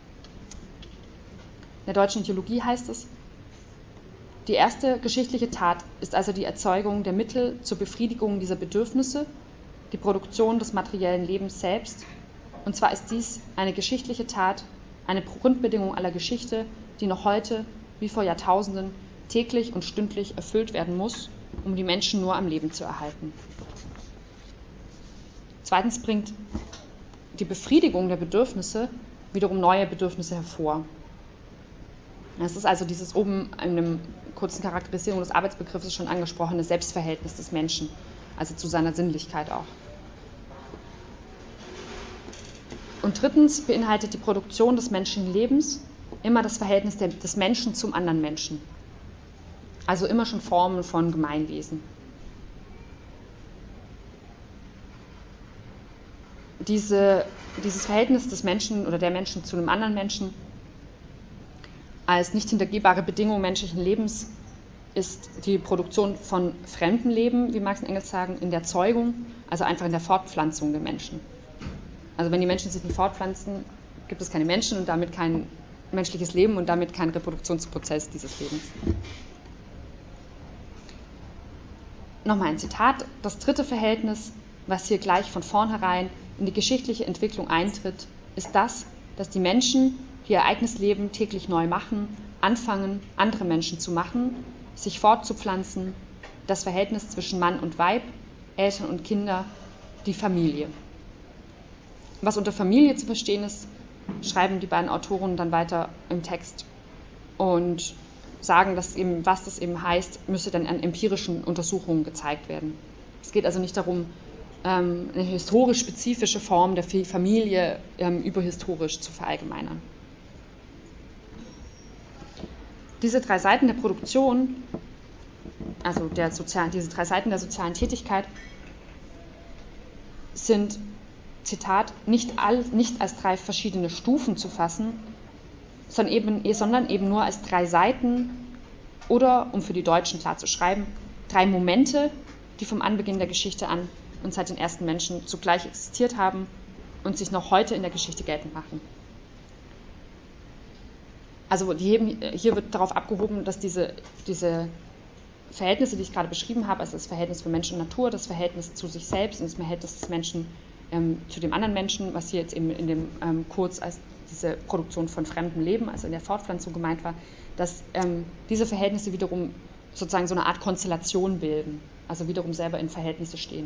In der deutschen Ideologie heißt es: Die erste geschichtliche Tat ist also die Erzeugung der Mittel zur Befriedigung dieser Bedürfnisse, die Produktion des materiellen Lebens selbst. Und zwar ist dies eine geschichtliche Tat, eine Grundbedingung aller Geschichte, die noch heute, wie vor Jahrtausenden, täglich und stündlich erfüllt werden muss, um die Menschen nur am Leben zu erhalten. Zweitens bringt die Befriedigung der Bedürfnisse wiederum neue Bedürfnisse hervor. Das ist also dieses oben in einer kurzen Charakterisierung des Arbeitsbegriffes schon angesprochene Selbstverhältnis des Menschen, also zu seiner Sinnlichkeit auch. Und drittens beinhaltet die Produktion des menschlichen Lebens immer das Verhältnis des Menschen zum anderen Menschen, also immer schon Formen von Gemeinwesen. Diese, dieses Verhältnis des Menschen oder der Menschen zu einem anderen Menschen als nicht hintergehbare Bedingung menschlichen Lebens ist die Produktion von fremdem Leben, wie Marx und Engels sagen, in der Zeugung, also einfach in der Fortpflanzung der Menschen. Also wenn die Menschen sich nicht fortpflanzen, gibt es keine Menschen und damit kein menschliches Leben und damit kein Reproduktionsprozess dieses Lebens. Nochmal ein Zitat: Das dritte Verhältnis, was hier gleich von vornherein in die geschichtliche Entwicklung eintritt, ist das, dass die Menschen, die ihr eigenes Leben täglich neu machen, anfangen, andere Menschen zu machen, sich fortzupflanzen, das Verhältnis zwischen Mann und Weib, Eltern und Kinder, die Familie. Was unter Familie zu verstehen ist, schreiben die beiden Autoren dann weiter im Text und sagen, dass eben, was das eben heißt, müsse dann an empirischen Untersuchungen gezeigt werden. Es geht also nicht darum, eine historisch spezifische Form der Familie überhistorisch zu verallgemeinern. Diese drei Seiten der Produktion, also der sozialen, diese drei Seiten der sozialen Tätigkeit, sind, Zitat, nicht, all, nicht als drei verschiedene Stufen zu fassen, sondern eben, sondern eben nur als drei Seiten oder, um für die Deutschen klar zu schreiben, drei Momente, die vom Anbeginn der Geschichte an und seit den ersten Menschen zugleich existiert haben und sich noch heute in der Geschichte geltend machen. Also hier wird darauf abgehoben, dass diese, diese Verhältnisse, die ich gerade beschrieben habe, also das Verhältnis von Mensch und Natur, das Verhältnis zu sich selbst und das Verhältnis des Menschen ähm, zu dem anderen Menschen, was hier jetzt eben in dem ähm, Kurz als diese Produktion von fremdem Leben, also in der Fortpflanzung gemeint war, dass ähm, diese Verhältnisse wiederum sozusagen so eine Art Konstellation bilden, also wiederum selber in Verhältnisse stehen.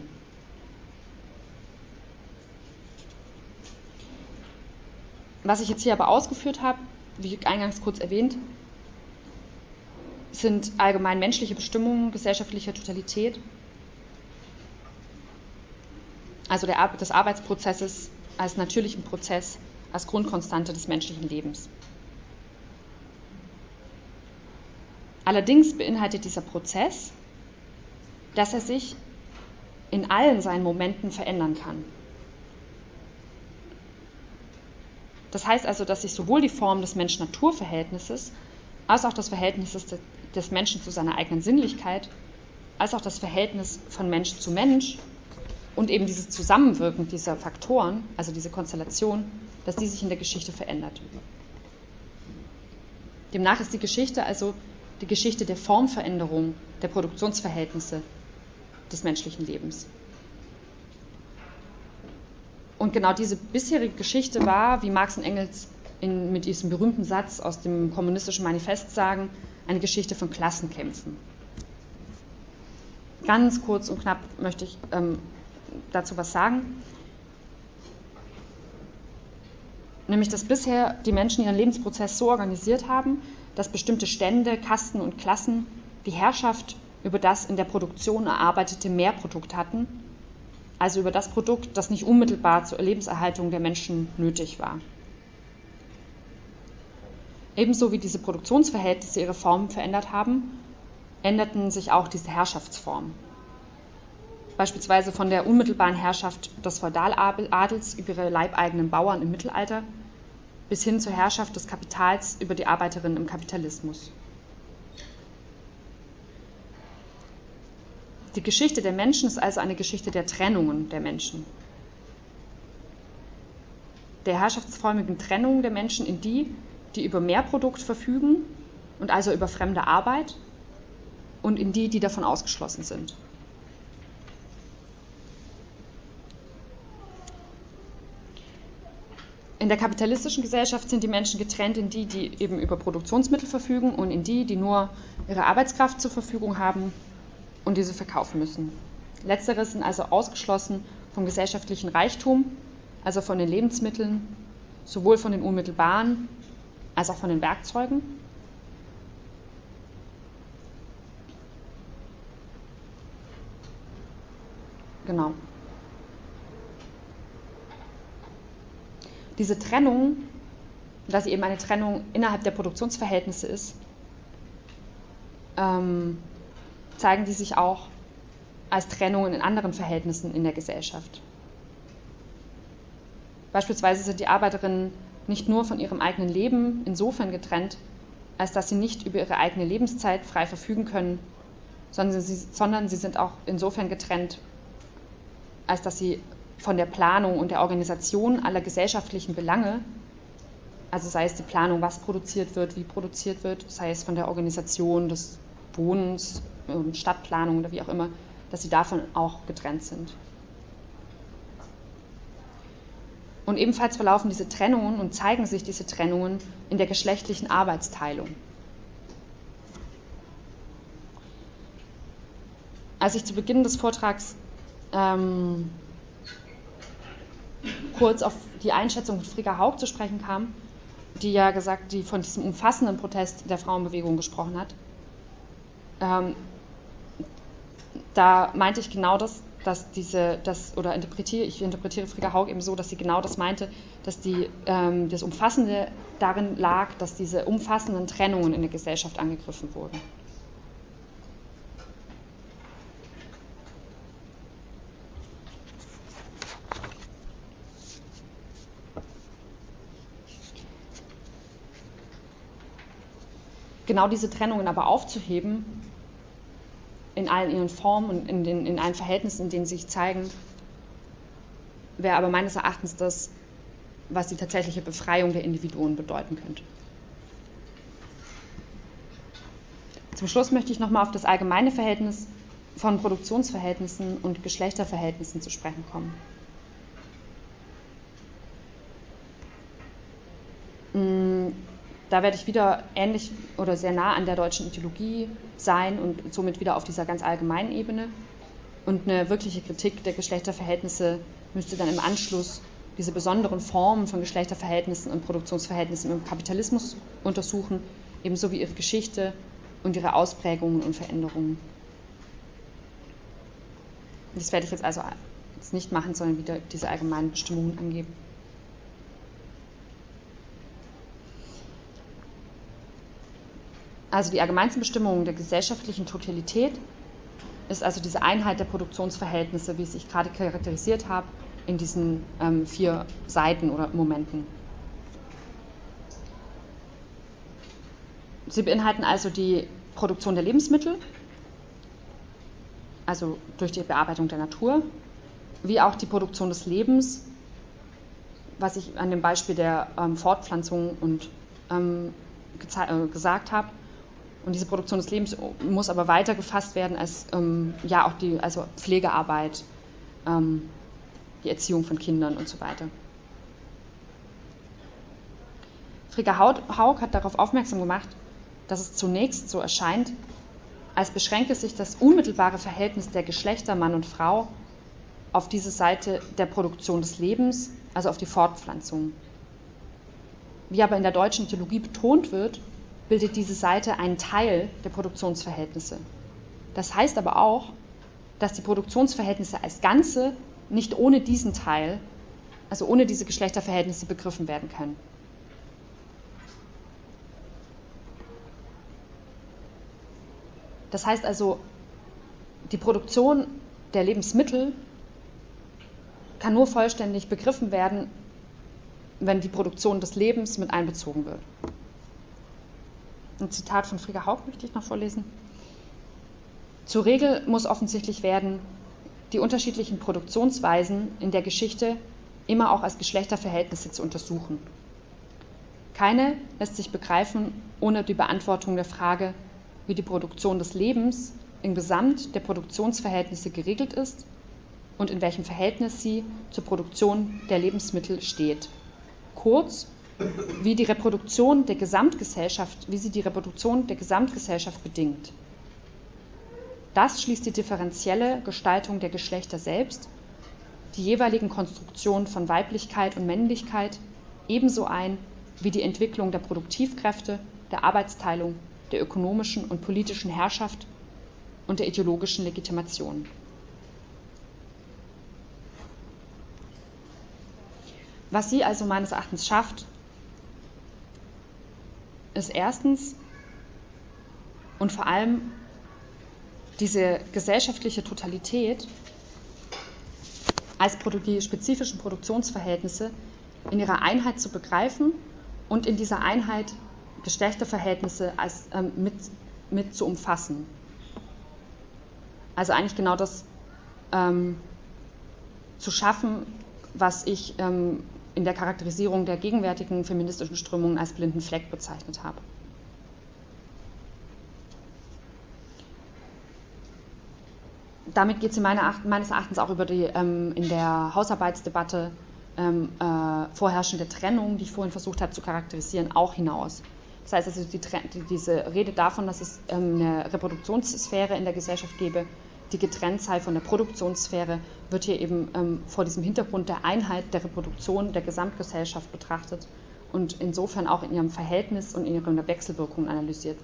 Was ich jetzt hier aber ausgeführt habe, wie eingangs kurz erwähnt, sind allgemein menschliche Bestimmungen gesellschaftlicher Totalität, also der, des Arbeitsprozesses als natürlichen Prozess, als Grundkonstante des menschlichen Lebens. Allerdings beinhaltet dieser Prozess, dass er sich in allen seinen Momenten verändern kann. Das heißt also, dass sich sowohl die Form des Mensch-Natur-Verhältnisses als auch das Verhältnis des Menschen zu seiner eigenen Sinnlichkeit, als auch das Verhältnis von Mensch zu Mensch und eben dieses Zusammenwirken dieser Faktoren, also diese Konstellation, dass die sich in der Geschichte verändert. Demnach ist die Geschichte also die Geschichte der Formveränderung der Produktionsverhältnisse des menschlichen Lebens. Und genau diese bisherige Geschichte war, wie Marx und Engels in, mit diesem berühmten Satz aus dem Kommunistischen Manifest sagen, eine Geschichte von Klassenkämpfen. Ganz kurz und knapp möchte ich ähm, dazu was sagen. Nämlich, dass bisher die Menschen ihren Lebensprozess so organisiert haben, dass bestimmte Stände, Kasten und Klassen die Herrschaft über das in der Produktion erarbeitete Mehrprodukt hatten, also über das Produkt, das nicht unmittelbar zur Lebenserhaltung der Menschen nötig war. Ebenso wie diese Produktionsverhältnisse ihre Formen verändert haben, änderten sich auch diese Herrschaftsformen. Beispielsweise von der unmittelbaren Herrschaft des Feudaladels über ihre leibeigenen Bauern im Mittelalter bis hin zur Herrschaft des Kapitals über die Arbeiterinnen im Kapitalismus. Die Geschichte der Menschen ist also eine Geschichte der Trennungen der Menschen. Der herrschaftsförmigen Trennung der Menschen in die, die über Mehrprodukt verfügen und also über fremde Arbeit, und in die, die davon ausgeschlossen sind. In der kapitalistischen Gesellschaft sind die Menschen getrennt in die, die eben über Produktionsmittel verfügen, und in die, die nur ihre Arbeitskraft zur Verfügung haben und diese verkaufen müssen. Letztere sind also ausgeschlossen vom gesellschaftlichen Reichtum, also von den Lebensmitteln, sowohl von den unmittelbaren als auch von den Werkzeugen. Genau. Diese Trennung, dass sie eben eine Trennung innerhalb der Produktionsverhältnisse ist, ähm, zeigen die sich auch als Trennungen in anderen Verhältnissen in der Gesellschaft. Beispielsweise sind die Arbeiterinnen nicht nur von ihrem eigenen Leben insofern getrennt, als dass sie nicht über ihre eigene Lebenszeit frei verfügen können, sondern sie, sondern sie sind auch insofern getrennt, als dass sie von der Planung und der Organisation aller gesellschaftlichen Belange, also sei es die Planung, was produziert wird, wie produziert wird, sei es von der Organisation des Wohnens und Stadtplanung oder wie auch immer, dass sie davon auch getrennt sind. Und ebenfalls verlaufen diese Trennungen und zeigen sich diese Trennungen in der geschlechtlichen Arbeitsteilung. Als ich zu Beginn des Vortrags ähm, kurz auf die Einschätzung von Frigga Haug zu sprechen kam, die ja gesagt, die von diesem umfassenden Protest der Frauenbewegung gesprochen hat, ähm, da meinte ich genau das, dass diese, das, oder interpretiere, ich interpretiere Frigga Haug eben so, dass sie genau das meinte, dass die, ähm, das Umfassende darin lag, dass diese umfassenden Trennungen in der Gesellschaft angegriffen wurden. Genau diese Trennungen aber aufzuheben, in allen ihren Formen und in, den, in allen Verhältnissen, in denen sie sich zeigen, wäre aber meines Erachtens das, was die tatsächliche Befreiung der Individuen bedeuten könnte. Zum Schluss möchte ich nochmal auf das allgemeine Verhältnis von Produktionsverhältnissen und Geschlechterverhältnissen zu sprechen kommen. Da werde ich wieder ähnlich oder sehr nah an der deutschen Ideologie sein und somit wieder auf dieser ganz allgemeinen Ebene. Und eine wirkliche Kritik der Geschlechterverhältnisse müsste dann im Anschluss diese besonderen Formen von Geschlechterverhältnissen und Produktionsverhältnissen im Kapitalismus untersuchen, ebenso wie ihre Geschichte und ihre Ausprägungen und Veränderungen. Das werde ich jetzt also jetzt nicht machen, sondern wieder diese allgemeinen Bestimmungen angeben. Also die allgemeinsten Bestimmungen der gesellschaftlichen Totalität ist also diese Einheit der Produktionsverhältnisse, wie ich es gerade charakterisiert habe, in diesen ähm, vier Seiten oder Momenten. Sie beinhalten also die Produktion der Lebensmittel, also durch die Bearbeitung der Natur, wie auch die Produktion des Lebens, was ich an dem Beispiel der ähm, Fortpflanzung und, ähm, äh, gesagt habe. Und diese Produktion des Lebens muss aber weiter gefasst werden als ähm, ja auch die also Pflegearbeit, ähm, die Erziehung von Kindern und so weiter. Frigga Haug hat darauf aufmerksam gemacht, dass es zunächst so erscheint, als beschränke sich das unmittelbare Verhältnis der Geschlechter Mann und Frau auf diese Seite der Produktion des Lebens, also auf die Fortpflanzung. Wie aber in der deutschen Ideologie betont wird, bildet diese Seite einen Teil der Produktionsverhältnisse. Das heißt aber auch, dass die Produktionsverhältnisse als Ganze nicht ohne diesen Teil, also ohne diese Geschlechterverhältnisse begriffen werden können. Das heißt also, die Produktion der Lebensmittel kann nur vollständig begriffen werden, wenn die Produktion des Lebens mit einbezogen wird. Ein Zitat von Frigga Haug möchte ich noch vorlesen. Zur Regel muss offensichtlich werden, die unterschiedlichen Produktionsweisen in der Geschichte immer auch als Geschlechterverhältnisse zu untersuchen. Keine lässt sich begreifen ohne die Beantwortung der Frage, wie die Produktion des Lebens im Gesamt der Produktionsverhältnisse geregelt ist und in welchem Verhältnis sie zur Produktion der Lebensmittel steht. Kurz, wie die Reproduktion der Gesamtgesellschaft, wie sie die Reproduktion der Gesamtgesellschaft bedingt. Das schließt die differenzielle Gestaltung der Geschlechter selbst, die jeweiligen Konstruktionen von Weiblichkeit und Männlichkeit ebenso ein wie die Entwicklung der Produktivkräfte, der Arbeitsteilung, der ökonomischen und politischen Herrschaft und der ideologischen Legitimation. Was sie also meines Erachtens schafft, ist erstens und vor allem diese gesellschaftliche Totalität als die spezifischen Produktionsverhältnisse in ihrer Einheit zu begreifen und in dieser Einheit Geschlechterverhältnisse als, ähm, mit, mit zu umfassen. Also eigentlich genau das ähm, zu schaffen, was ich ähm, in der Charakterisierung der gegenwärtigen feministischen Strömungen als blinden Fleck bezeichnet habe. Damit geht sie meines Erachtens auch über die ähm, in der Hausarbeitsdebatte ähm, äh, vorherrschende Trennung, die ich vorhin versucht habe zu charakterisieren, auch hinaus. Das heißt also, die, die, diese Rede davon, dass es ähm, eine Reproduktionssphäre in der Gesellschaft gäbe, die getrennt sei von der Produktionssphäre, wird hier eben ähm, vor diesem Hintergrund der Einheit der Reproduktion der Gesamtgesellschaft betrachtet und insofern auch in ihrem Verhältnis und in ihrer Wechselwirkung analysiert.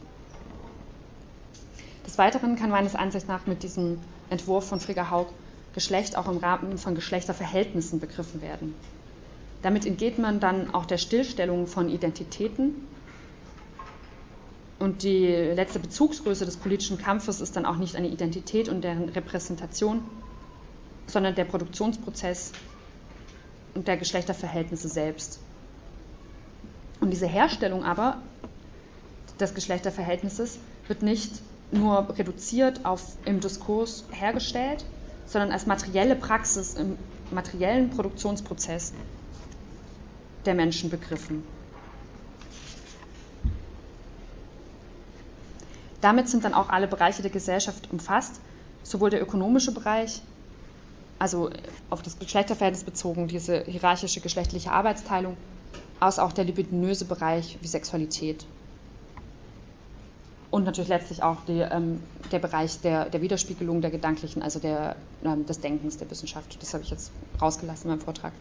Des Weiteren kann meines Ansichts nach mit diesem Entwurf von Frigga Haug Geschlecht auch im Rahmen von Geschlechterverhältnissen begriffen werden. Damit entgeht man dann auch der Stillstellung von Identitäten und die letzte Bezugsgröße des politischen Kampfes ist dann auch nicht eine Identität und deren Repräsentation, sondern der Produktionsprozess und der Geschlechterverhältnisse selbst. Und diese Herstellung aber des Geschlechterverhältnisses wird nicht nur reduziert auf im Diskurs hergestellt, sondern als materielle Praxis im materiellen Produktionsprozess der Menschen begriffen. Damit sind dann auch alle Bereiche der Gesellschaft umfasst, sowohl der ökonomische Bereich, also auf das Geschlechterverhältnis bezogen, diese hierarchische geschlechtliche Arbeitsteilung, als auch der libidinöse Bereich wie Sexualität. Und natürlich letztlich auch die, ähm, der Bereich der, der Widerspiegelung der Gedanklichen, also der, ähm, des Denkens der Wissenschaft. Das habe ich jetzt rausgelassen in meinem Vortrag.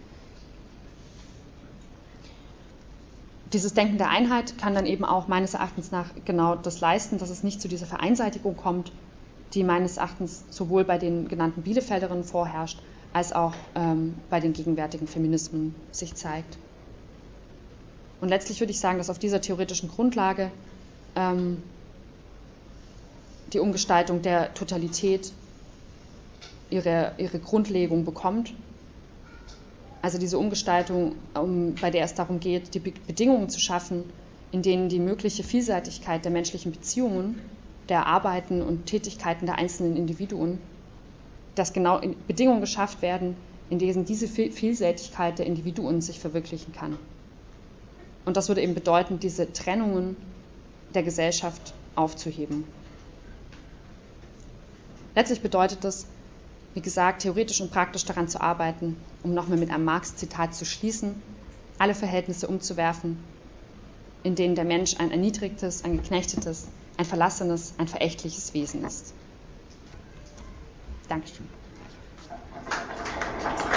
Dieses Denken der Einheit kann dann eben auch meines Erachtens nach genau das leisten, dass es nicht zu dieser Vereinseitigung kommt, die meines Erachtens sowohl bei den genannten Bielefelderinnen vorherrscht, als auch ähm, bei den gegenwärtigen Feminismen sich zeigt. Und letztlich würde ich sagen, dass auf dieser theoretischen Grundlage ähm, die Umgestaltung der Totalität ihre, ihre Grundlegung bekommt. Also diese Umgestaltung, um, bei der es darum geht, die Be- Bedingungen zu schaffen, in denen die mögliche Vielseitigkeit der menschlichen Beziehungen, der Arbeiten und Tätigkeiten der einzelnen Individuen, dass genau Bedingungen geschafft werden, in denen diese Vielseitigkeit der Individuen sich verwirklichen kann. Und das würde eben bedeuten, diese Trennungen der Gesellschaft aufzuheben. Letztlich bedeutet das, wie gesagt, theoretisch und praktisch daran zu arbeiten, um nochmal mit einem Marx-Zitat zu schließen, alle Verhältnisse umzuwerfen, in denen der Mensch ein erniedrigtes, ein geknechtetes, ein verlassenes, ein verächtliches Wesen ist. Dankeschön.